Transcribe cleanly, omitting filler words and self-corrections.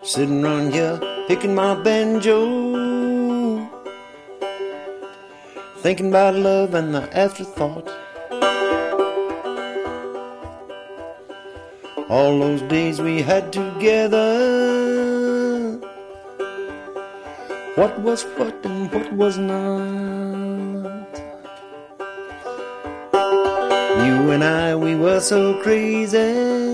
Sitting around here picking my banjo, thinking about love and the afterthought. All those days we had together, what was what and what was not. You and I, we were so crazy,